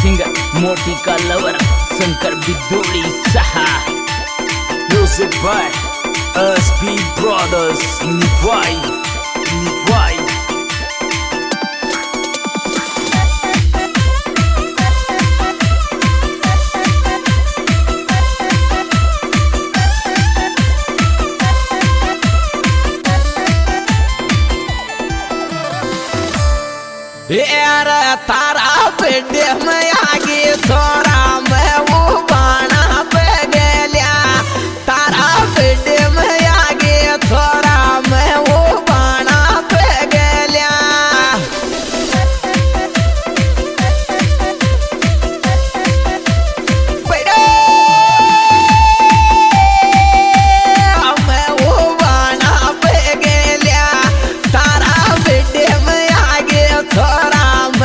Singer मोटी का lover Shankar बिदोड़ी सहा। म्यूजिक बाय एसपी ब्रदर्स निभाई निभाई। यार तारा बेटे में आगे छोरा मैं वो बाना पे गया। तारा बेटे में आगे छोरा मैं वो बाना पे गया। मैं वो बाना पे गया। तारा बेटे में आगे छोरा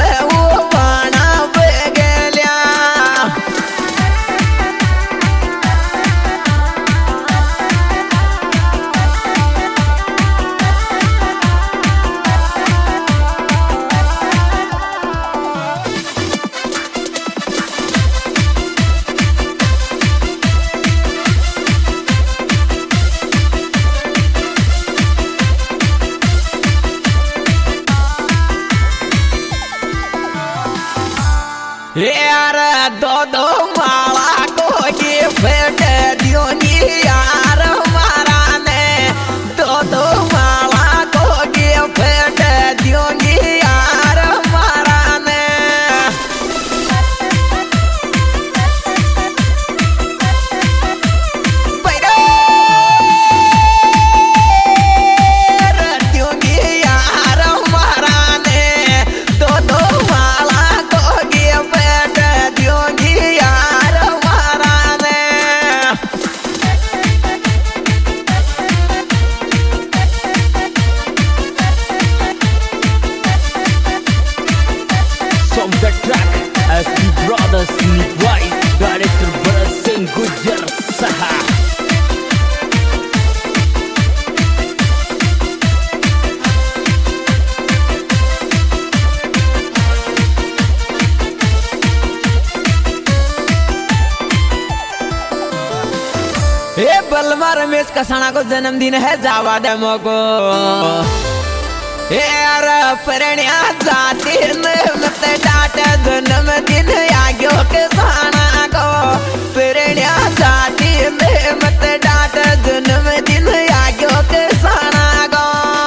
यार दो माला को गिफ्ट दियो नी यार हमारा ने। दो माला को गिफ्ट दियो नी यार हमारा ने। दियो नी यार हमारा ने। दो माला को एसपी ब्रदर्स निभाई। डायरेक्टर भरत सिंह गुज्जर सहा। ए बलमा रमेश कसाना को जन्मदिन है जावा दे मोको। यार परण्या जाती मत डाट जन्मदिन आग्यो के साना को। परण्या जाती मत डाट जन्मदिन आग्यो के साना को।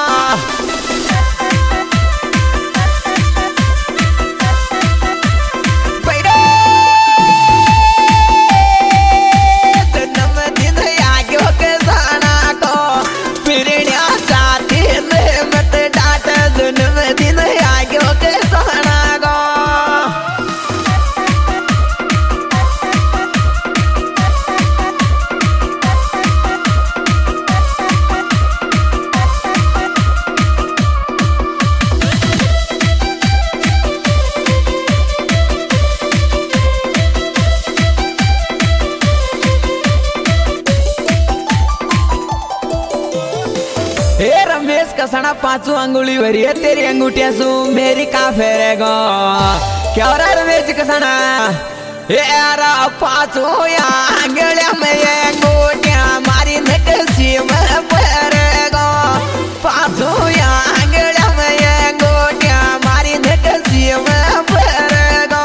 जन्मदिन आग्यो के साना को। परण्या जाती मत डाट जन्मदिन आग्यो के साना को। हे रमेश कसाना पांचों अंगुली भरी है तेरी अंगूठिया सू मेरी का फेरेगो। क्या हो रहा है रमेश कसाना? यार पांचों अंगुलिया में अंगूठिया मारी नटसी में फेरेगो। पांचों अंगुलिया में अंगूठिया मारी नटसी में फेरेगो।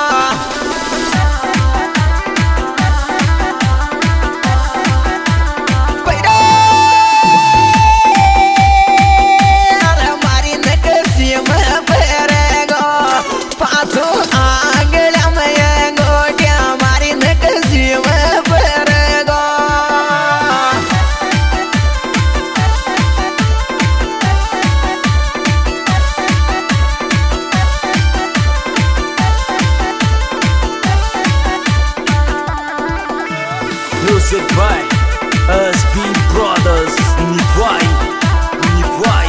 म्यूजिक बाय एसपी ब्रदर्स निभाई निभाई।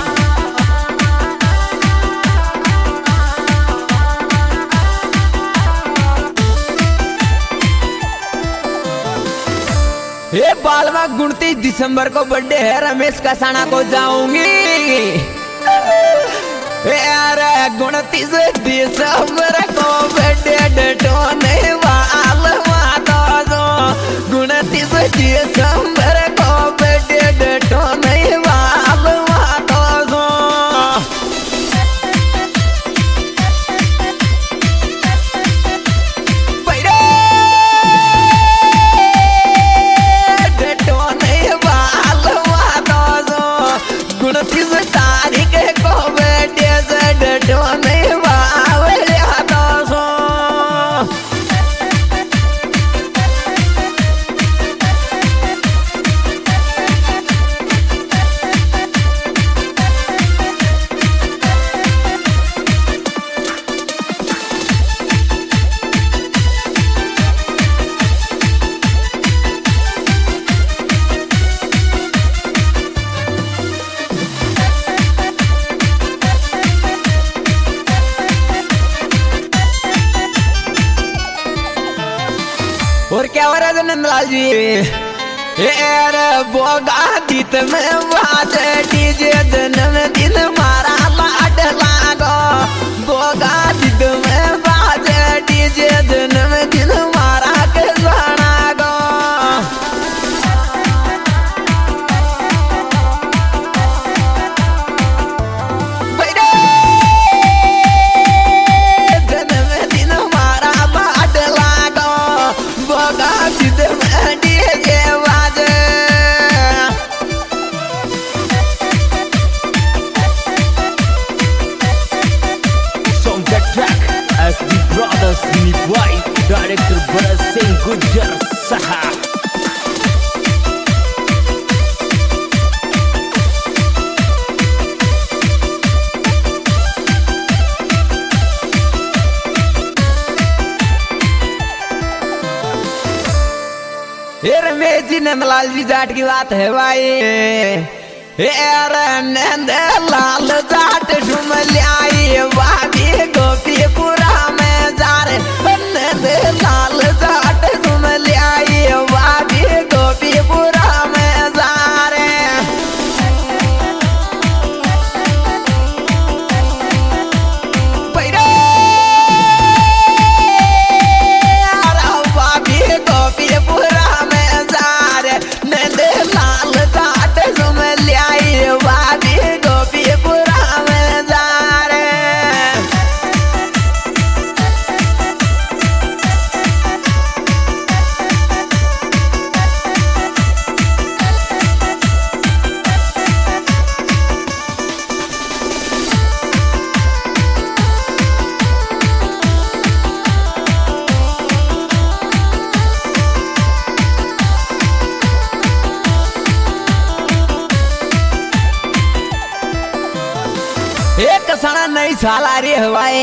ये बालवा 29 दिसंबर को बर्थडे है रमेश कसाना को जाऊंगी। यार 29 दिसंबर को बर्थडे क्या हो रहा है नंदलाल जी? अरे बोगा गीत में बाजे डीजे जन्मदिन मारा लाड लागो। बोगा गीत में बाजे डीजे जन्मदिन मारा के जाना गो। जन्मदिन मारा लाड लागो। बोगा गीत में DJ SB Brothers Nivai, Director Bharat Singh Gujjar Sahab. Ramesh ji Nandlal ji Jat की बात है भाई। नंदलाल जाट झूम लाई वादी गोपीपुरा में जा रे। नंदलाल जाट झूम लाई वादी गोपीपुरा में जा रे। वादी गोपीपुरा में जा रे। नंदलाल जाट झूम लाई वादी गोपीपुरा में जा रे। एक सना नहीं साला रे हवाए।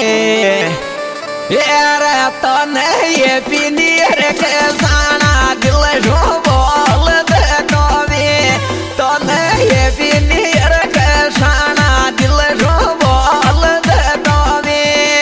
यार तो नहीं ये पीनी रे के साना दिल जो बोल दे तो भी। तो नहीं ये पीनी रे के साना दिल जो बोल दे तो भी।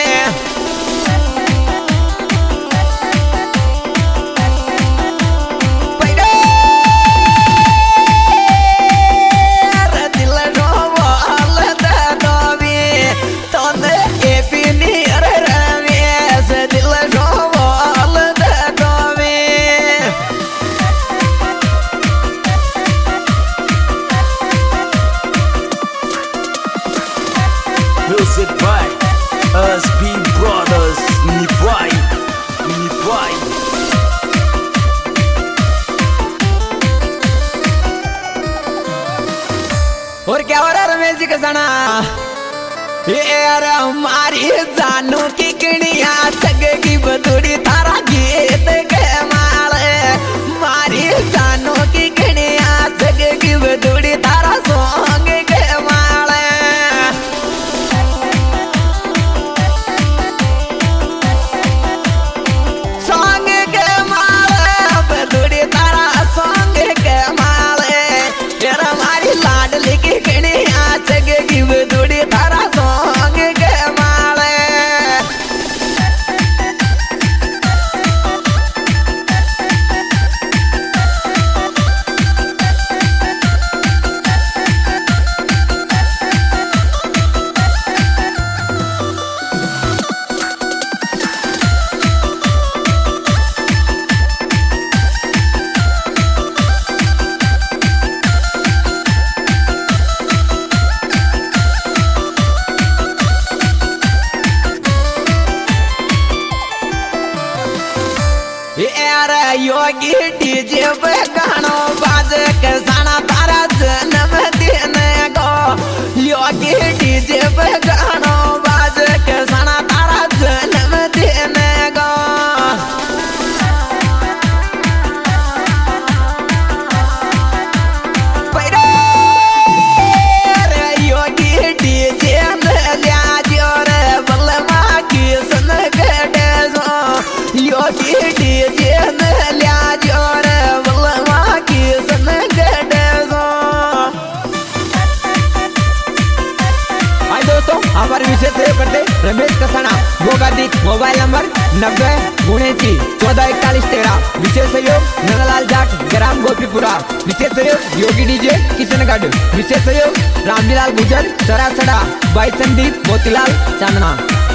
Music by SB Brothers Nivai, Nivai. और क्या हो रहा है रमेश जी का सना? यार हमारी जानू की किणिया सग की बदुड़ी तारा गीत के माले। मारी जानू की किणिया सग की बदुड़ी तारा सॉन्ग के माले। सॉन्ग के माले बदुड़ी तारा सॉन्ग के माले। यार हमारी लाडली की किणिया सग की बदुड़ी तारा सॉन्ग के माले। यार योगी डीजे पे गानो बाजे के साना तारा जन्मदिन गो। योगी डीजे पे गानो बाजे के साना तारा जन्मदिन गो। योगी डीजे लिया जोर बलमा की सन गडे सो। योगी डीजे लिया जोर बलमा की सन गडे सो। दोस्तों हमारे विषय भोगादीप मोबाइल नंबर 90 विशेष सहयोग नंदलाल जाट ग्राम गोपीपुरा। विशेष सहयोग योगी डीजे किशनगढ़। विशेष सहयोग रामजीलाल गुजर सरासड़ा। बाई संदीप मोतीलाल चांदना।